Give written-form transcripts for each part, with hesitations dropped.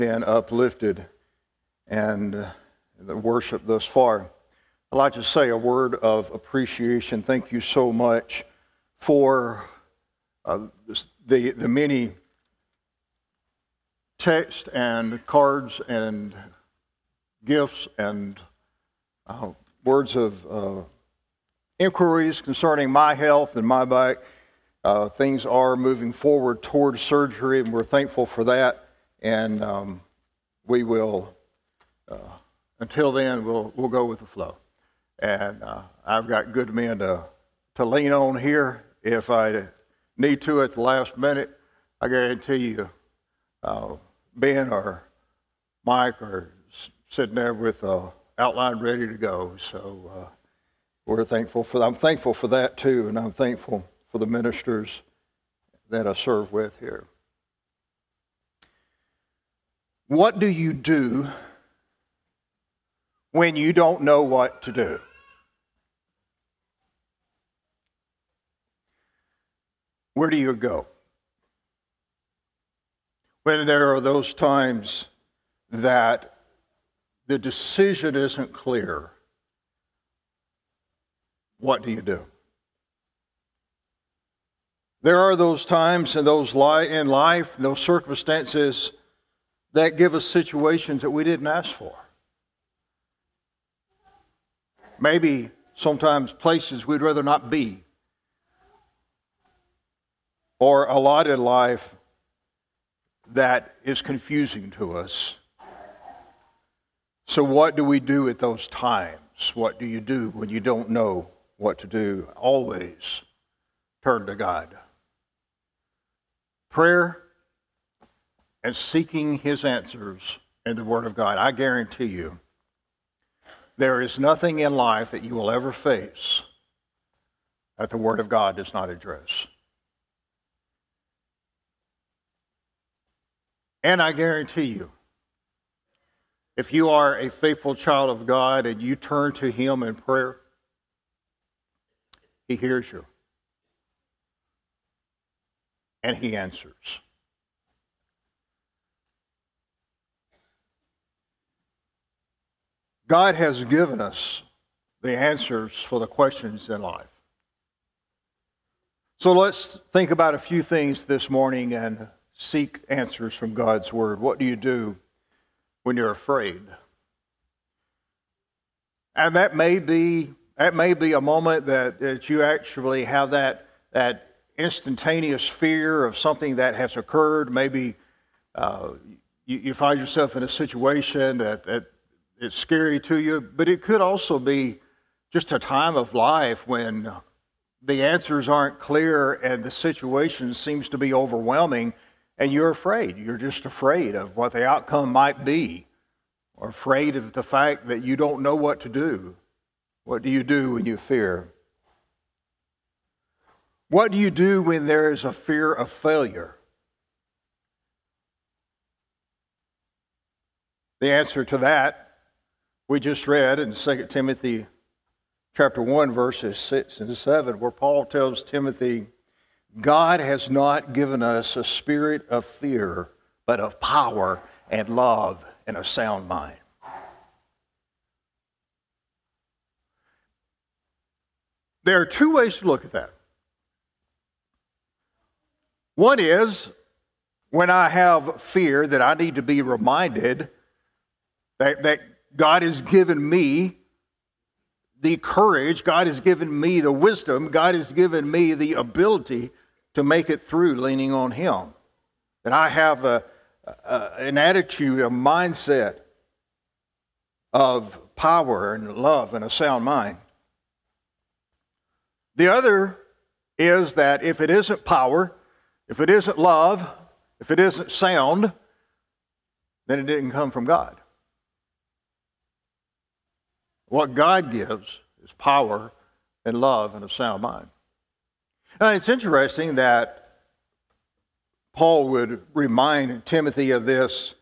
been uplifted and the worship thus far. I'd like to say a word of appreciation. Thank you so much for the many texts and cards and gifts and words of inquiries concerning my health and my back. Things are moving forward towards surgery, and we're thankful for that. And we will, until then, we'll go with the flow. And I've got good men to lean on here if I need to at the last minute. I guarantee you, Ben or Mike are sitting there with an outline ready to go. So we're thankful for that. I'm thankful for that too, and I'm thankful for the ministers that I serve with here. What do you do when you don't know what to do? Where do you go? When there are those times that the decision isn't clear, what do you do? There are those times and those in life, those circumstances that give us situations that we didn't ask for. Maybe sometimes places we'd rather not be. Or a lot in life that is confusing to us. So what do we do at those times? What do you do when you don't know what to do? Always turn to God. Prayer and seeking His answers in the Word of God. I guarantee you, there is nothing in life that you will ever face that the Word of God does not address. And I guarantee you, if you are a faithful child of God and you turn to Him in prayer, He hears you. And He answers. God has given us the answers for the questions in life. So let's think about a few things this morning and seek answers from God's Word. What do you do when you're afraid? And that may be a moment that you actually have that instantaneous fear of something that has occurred. Maybe you find yourself in a situation that it's scary to you, but it could also be just a time of life when the answers aren't clear and the situation seems to be overwhelming, and you're afraid. You're just afraid of what the outcome might be, or afraid of the fact that you don't know what to do. What do you do when you fear? What do you do when there is a fear of failure? The answer to that we just read in 2 Timothy chapter 1, verses 6 and 7, where Paul tells Timothy, God has not given us a spirit of fear, but of power and love and a sound mind. There are two ways to look at that. One is when I have fear that I need to be reminded that God has given me the courage, God has given me the wisdom, God has given me the ability to make it through leaning on Him. That I have an attitude, a mindset of power and love and a sound mind. The other is that if it isn't power, if it isn't love, if it isn't sound, then it didn't come from God. What God gives is power and love and a sound mind. Now, it's interesting that Paul would remind Timothy of this,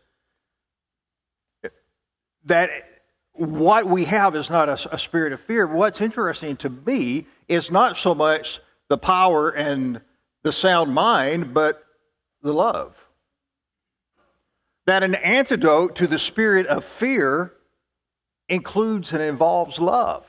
that what we have is not a spirit of fear. What's interesting to me is not so much the power and the sound mind, but the love. that an antidote to the spirit of fear includes and involves love.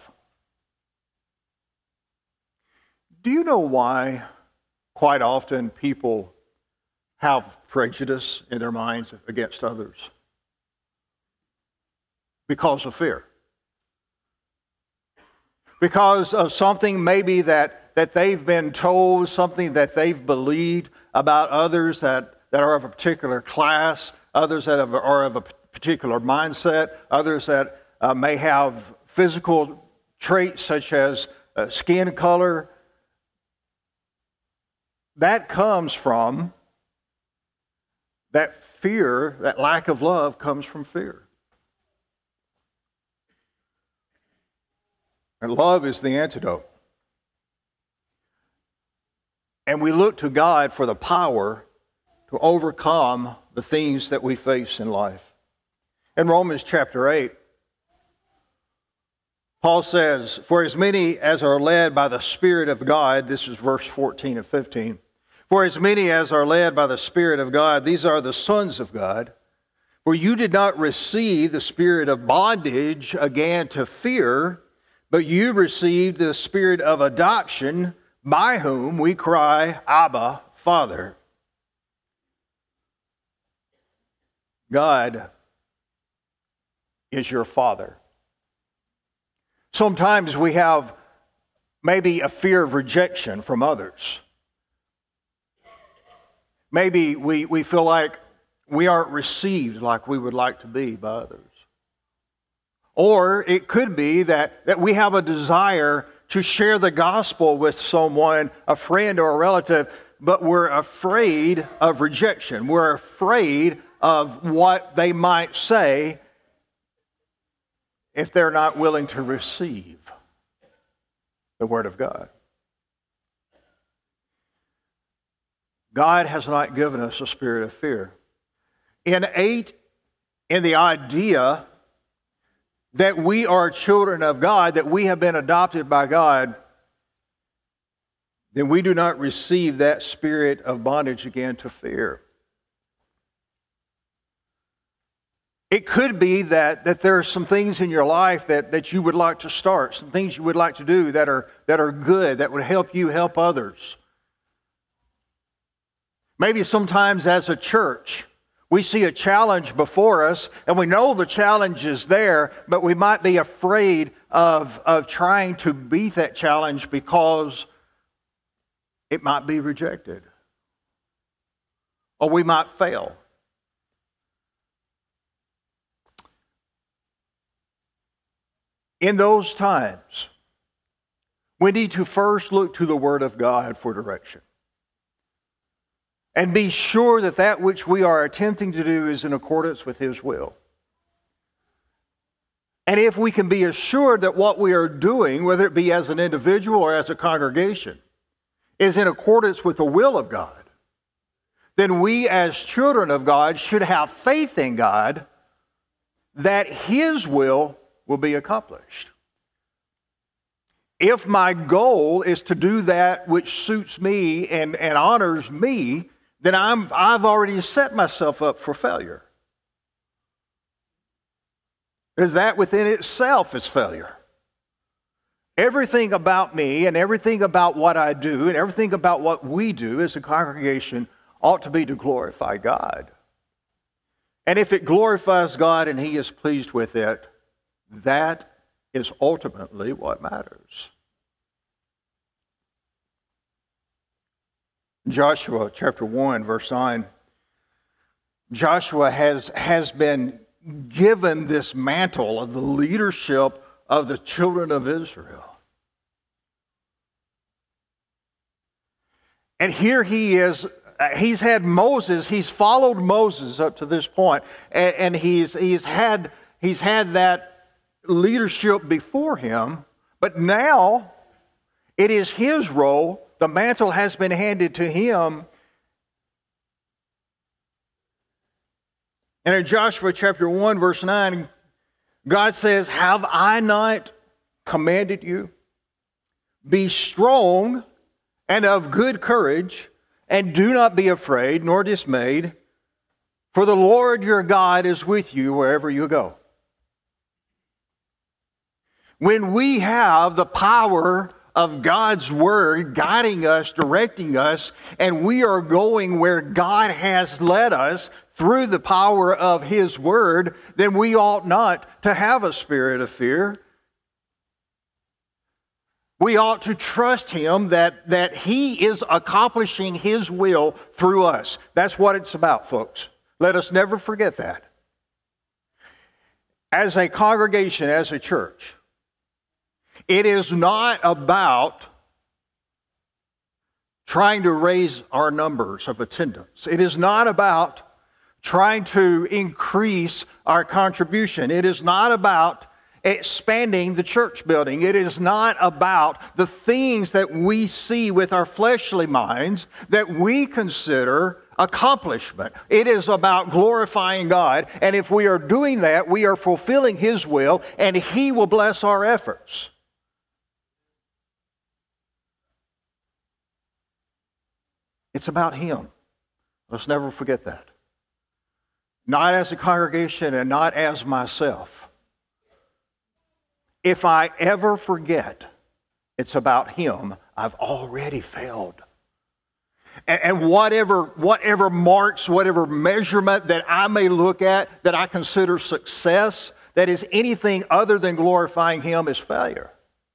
Do you know why quite often people have prejudice in their minds against others? Because of fear. Because of something maybe that they've been told, something that they've believed about others that are of a particular class, others that are of a particular mindset, others that may have physical traits such as skin color. That comes from that fear, that lack of love comes from fear. And love is the antidote. And we look to God for the power to overcome the things that we face in life. In Romans chapter 8, Paul says, "For as many as are led by the Spirit of God," this is verse 14 and 15, "For as many as are led by the Spirit of God, these are the sons of God. For you did not receive the spirit of bondage again to fear, but you received the spirit of adoption, by whom we cry, Abba, Father." God is your Father. Sometimes we have maybe a fear of rejection from others. Maybe we feel like we aren't received like we would like to be by others. Or it could be that we have a desire to share the gospel with someone, a friend or a relative, but we're afraid of rejection. We're afraid of what they might say if they're not willing to receive the Word of God. God has not given us a spirit of fear. Innate in the idea that we are children of God, that we have been adopted by God, then we do not receive that spirit of bondage again to fear. It could be that there are some things in your life that you would like to start, some things you would like to do that are good, that would help you help others. Maybe sometimes as a church, we see a challenge before us, and we know the challenge is there, but we might be afraid of trying to beat that challenge because it might be rejected. Or we might fail. In those times, we need to first look to the Word of God for direction. And be sure that that which we are attempting to do is in accordance with His will. And if we can be assured that what we are doing, whether it be as an individual or as a congregation, is in accordance with the will of God, then we as children of God should have faith in God that His will be accomplished. If my goal is to do that which suits me and honors me, then I've already set myself up for failure. Because that within itself is failure. Everything about me and everything about what I do and everything about what we do as a congregation ought to be to glorify God. And if it glorifies God and He is pleased with it, that is ultimately what matters. Joshua chapter 1, verse 9. Joshua has been given this mantle of the leadership of the children of Israel. And here he is. He's had Moses. He's followed Moses up to this point, and he's had that leadership before him, but now it is his role. The mantle has been handed to him. And in Joshua chapter 1, verse 9, God says, "Have I not commanded you? Be strong and of good courage, and do not be afraid nor dismayed, For the Lord your God is with you wherever you go. When we have the power of God's Word guiding us, directing us, and we are going where God has led us through the power of His Word, then we ought not to have a spirit of fear. We ought to trust Him that He is accomplishing His will through us. That's what it's about, folks. Let us never forget that. As a congregation, as a church, it is not about trying to raise our numbers of attendance. It is not about trying to increase our contribution. It is not about expanding the church building. It is not about the things that we see with our fleshly minds that we consider accomplishment. It is about glorifying God. And if we are doing that, we are fulfilling His will, and He will bless our efforts. It's about Him. Let's never forget that. Not as a congregation and not as myself. If I ever forget it's about Him, I've already failed. And whatever marks, whatever measurement that I may look at that I consider success, that is anything other than glorifying Him, is failure.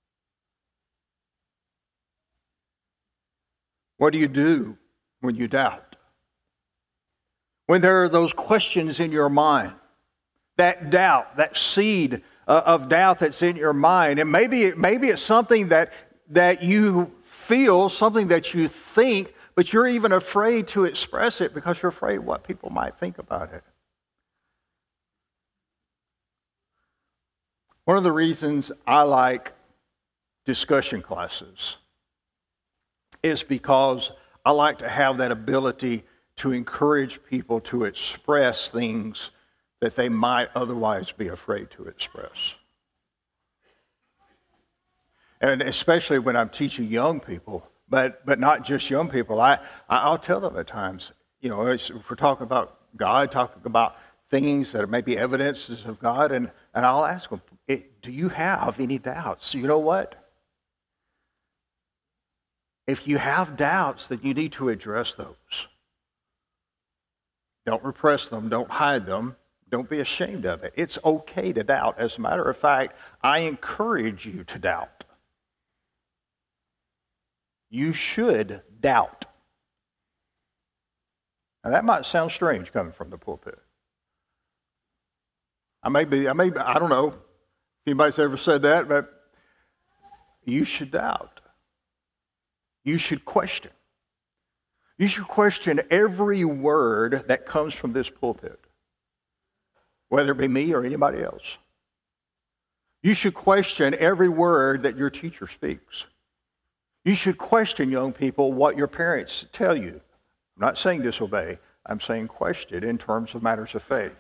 What do you do when you doubt? When there are those questions in your mind, that doubt, that seed of doubt that's in your mind, and maybe it's something that you feel, something that you think, but you're even afraid to express it because you're afraid what people might think about it. One of the reasons I like discussion classes is because I like to have that ability to encourage people to express things that they might otherwise be afraid to express. And especially when I'm teaching young people, but not just young people, I'll tell them at times, if we're talking about God, talking about things that are maybe evidences of God, and I'll ask them, do you have any doubts? You know what? If you have doubts, then you need to address those. Don't repress them. Don't hide them. Don't be ashamed of it. It's okay to doubt. As a matter of fact, I encourage you to doubt. You should doubt. Now that might sound strange coming from the pulpit. I don't know if anybody's ever said that, but you should doubt. You should question. You should question every word that comes from this pulpit, whether it be me or anybody else. You should question every word that your teacher speaks. You should question, young people, what your parents tell you. I'm not saying disobey. I'm saying question in terms of matters of faith.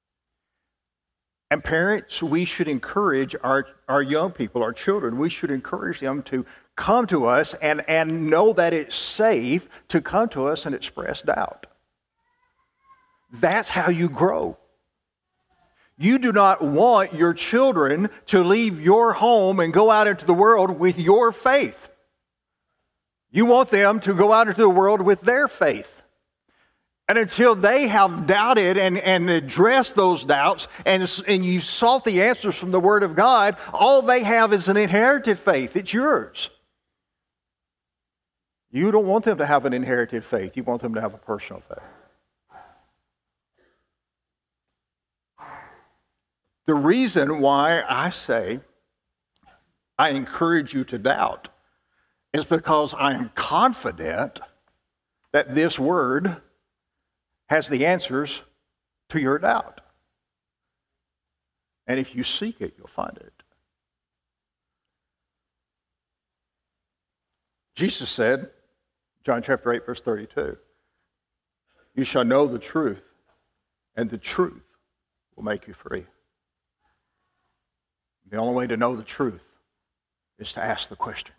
And parents, we should encourage our young people, our children, we should encourage them to come to us and know that it's safe to come to us and express doubt. That's how you grow. You do not want your children to leave your home and go out into the world with your faith. You want them to go out into the world with their faith. And until they have doubted and addressed those doubts and you sought the answers from the Word of God, all they have is an inherited faith. It's yours. You don't want them to have an inherited faith. You want them to have a personal faith. The reason why I say I encourage you to doubt is because I am confident that this Word has the answers to your doubt. And if you seek it, you'll find it. Jesus said, John chapter 8, verse 32, "You shall know the truth, and the truth will make you free." The only way to know the truth is to ask the questions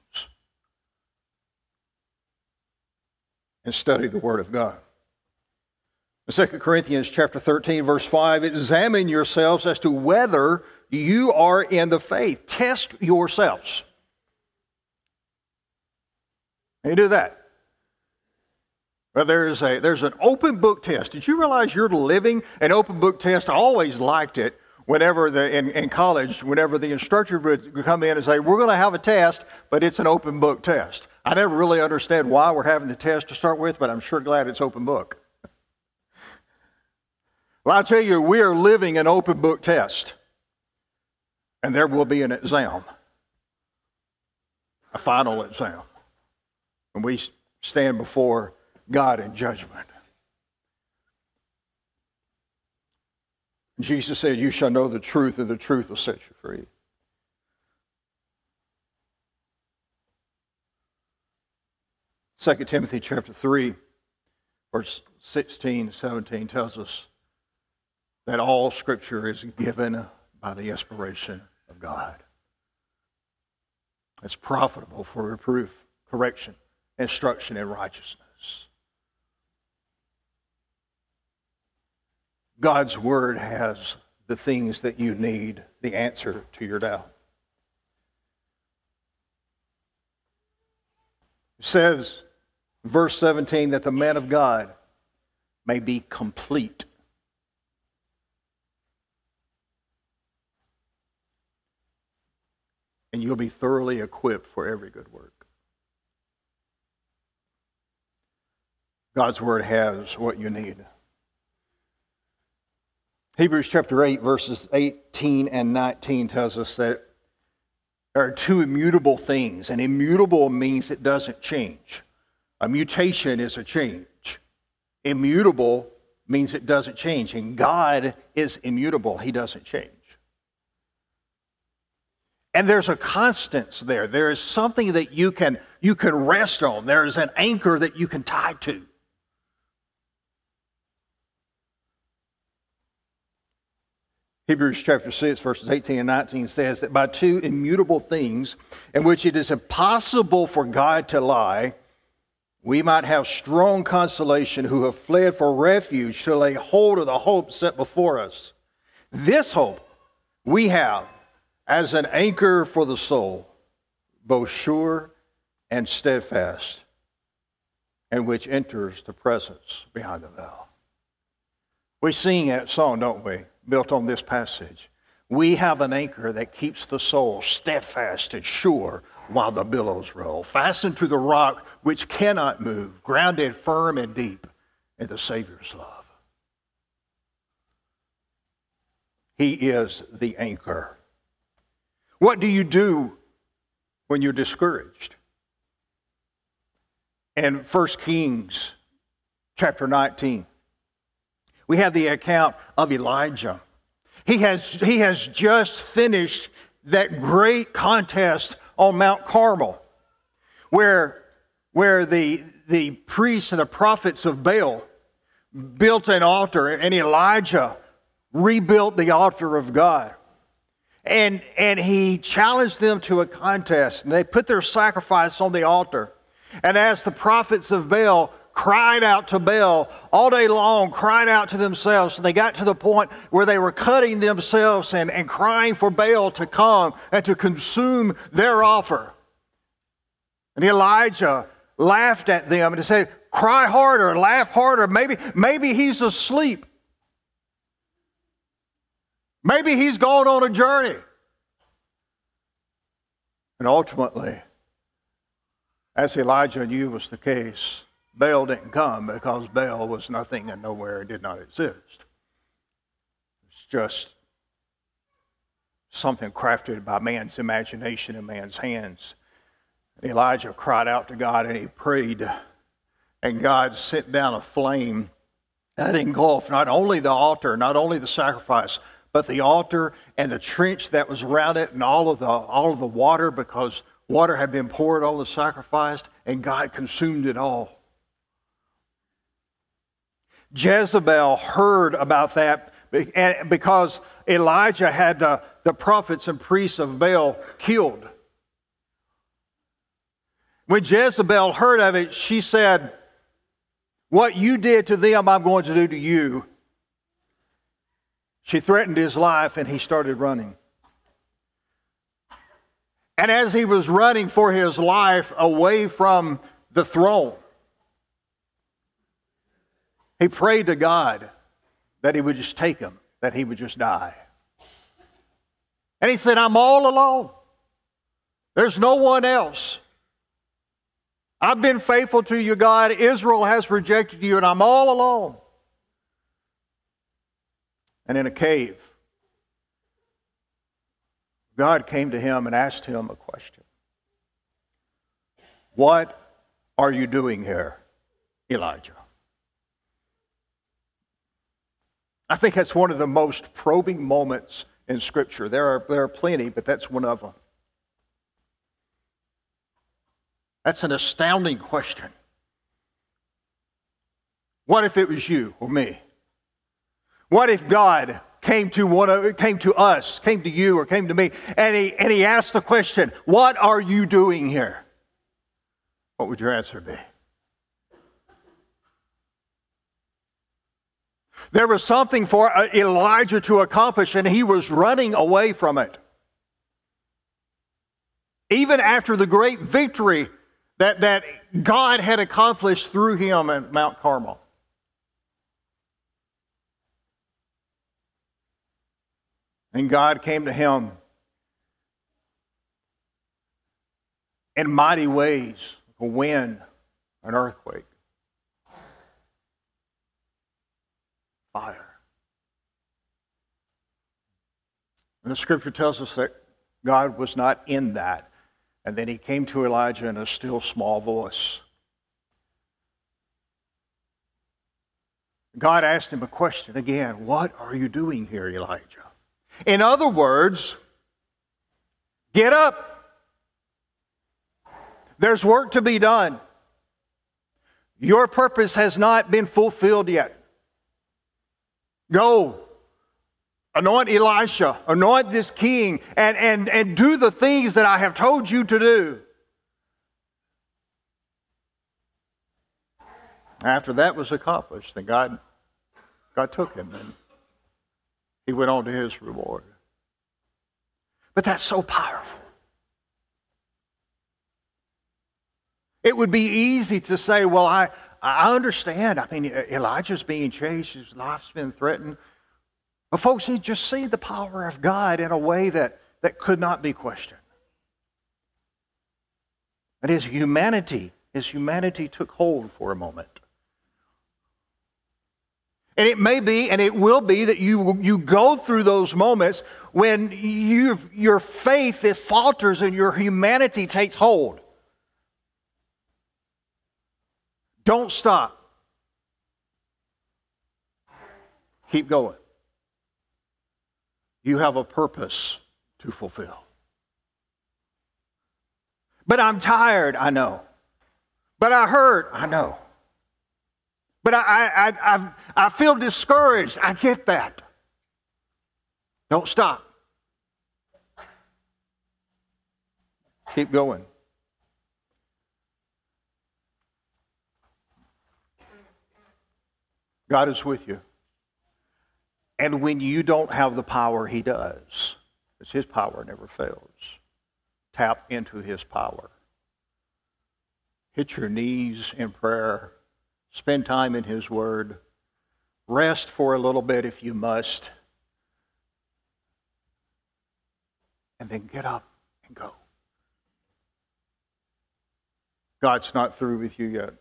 and study the Word of God. 2 Corinthians chapter 13, verse 5, examine yourselves as to whether you are in the faith. Test yourselves. You do that. Well, there's an open book test. Did you realize you're living an open book test? I always liked it whenever in college, whenever the instructor would come in and say, we're going to have a test, but it's an open book test. I never really understand why we're having the test to start with, but I'm sure glad it's open book. Well, I tell you, we are living an open book test. And there will be an exam, a final exam, when we stand before God in judgment. Jesus said, you shall know the truth, and the truth will set you free. Second Timothy chapter 3, verse 16, 17 tells us that all Scripture is given by the inspiration of God. It's profitable for reproof, correction, instruction in righteousness. God's Word has the things that you need, the answer to your doubt. It says, verse 17, that the man of God may be complete. And you'll be thoroughly equipped for every good work. God's Word has what you need. Hebrews chapter 8, verses 18 and 19 tells us that there are two immutable things. And immutable means it doesn't change. A mutation is a change. Immutable means it doesn't change. And God is immutable. He doesn't change. And there's a constance there. There is something that you can rest on. There is an anchor that you can tie to. Hebrews chapter 6, verses 18 and 19 says that by two immutable things in which it is impossible for God to lie, we might have strong consolation who have fled for refuge to lay hold of the hope set before us. This hope we have as an anchor for the soul, both sure and steadfast, and which enters the presence behind the veil. We sing that song, don't we? Built on this passage. We have an anchor that keeps the soul steadfast and sure while the billows roll, fastened to the rock which cannot move, grounded firm and deep in the Savior's love. He is the anchor. What do you do when you're discouraged? In 1 Kings chapter 19, we have the account of Elijah. He has just finished that great contest on Mount Carmel, where the priests and the prophets of Baal built an altar, and Elijah rebuilt the altar of God. And he challenged them to a contest, and they put their sacrifice on the altar. And as the prophets of Baal cried out to Baal all day long, cried out to themselves, and they got to the point where they were cutting themselves and crying for Baal to come and to consume their offer. And Elijah laughed at them and said, cry harder, laugh harder. Maybe he's asleep. Maybe he's gone on a journey. And ultimately, as Elijah knew was the case, Baal didn't come because Baal was nothing and nowhere and did not exist. It's just something crafted by man's imagination and man's hands. And Elijah cried out to God and he prayed, and God sent down a flame that engulfed not only the altar, not only the sacrifice, but the altar and the trench that was around it and all of the water, because water had been poured on the sacrifice, and God consumed it all. Jezebel heard about that because Elijah had the prophets and priests of Baal killed. When Jezebel heard of it, she said, What you did to them, I'm going to do to you. She threatened his life, and he started running. And as he was running for his life away from the throne, he prayed to God that he would just take him, that he would just die. And he said, I'm all alone. There's no one else. I've been faithful to you, God. Israel has rejected you, and I'm all alone. And in a cave, God came to him and asked him a question. What are you doing here, Elijah? I think that's one of the most probing moments in Scripture. There are plenty, but that's one of them. That's an astounding question. What if it was you or me? What if God came to us, came to you or came to me, and he asked the question, what are you doing here? What would your answer be? There was something for Elijah to accomplish, and he was running away from it. Even after the great victory that God had accomplished through him at Mount Carmel. And God came to him in mighty ways, a wind, an earthquake, fire. And the Scripture tells us that God was not in that. And then he came to Elijah in a still small voice. God asked him a question again. What are you doing here, Elijah? In other words, get up. There's work to be done. Your purpose has not been fulfilled yet. Go. Anoint Elisha, anoint this king, and do the things that I have told you to do. After that was accomplished, then God took him, and he went on to his reward. But that's so powerful. It would be easy to say, well, I understand. I mean, Elijah's being chased, his life's been threatened. But folks, he just see the power of God in a way that could not be questioned. And his humanity took hold for a moment. And it may be, and it will be, that you go through those moments when your faith falters and your humanity takes hold. Don't stop. Keep going. You have a purpose to fulfill. But I'm tired, I know. But I hurt, I know. But I feel discouraged, I get that. Don't stop. Keep going. God is with you. And when you don't have the power, he does. Because his power never fails. Tap into his power. Hit your knees in prayer. Spend time in his word. Rest for a little bit if you must. And then get up and go. God's not through with you yet.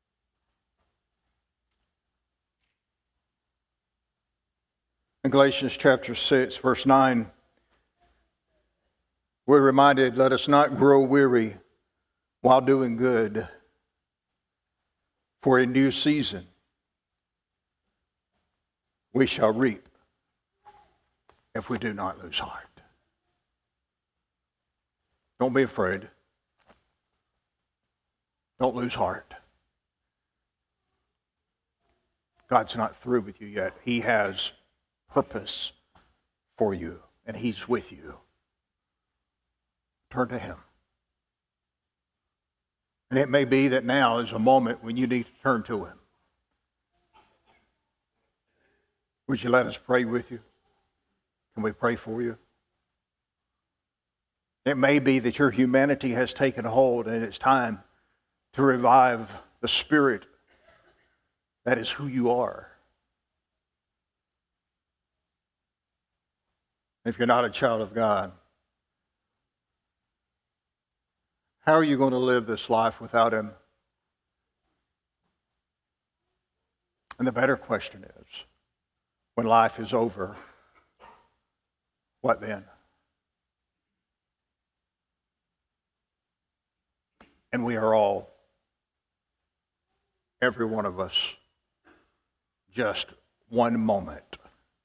In Galatians chapter 6, verse 9, we're reminded, let us not grow weary while doing good, for in due season we shall reap if we do not lose heart. Don't be afraid. Don't lose heart. God's not through with you yet. He has purpose for you, and he's with you. Turn to him. And it may be that now is a moment when you need to turn to him. Would you let us pray with you? Can we pray for you? It may be that your humanity has taken hold and it's time to revive the spirit that is who you are. If you're not a child of God, how are you going to live this life without Him? And the better question is, when life is over, what then? And we are all, every one of us, just one moment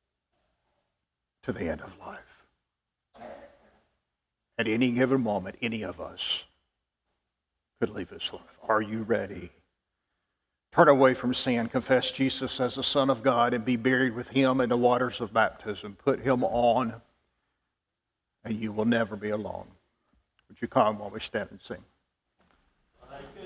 to the end of life. At any given moment, any of us could leave this life. Are you ready? Turn away from sin, confess Jesus as the Son of God, and be buried with Him in the waters of baptism. Put Him on, and you will never be alone. Would you come while we stand and sing?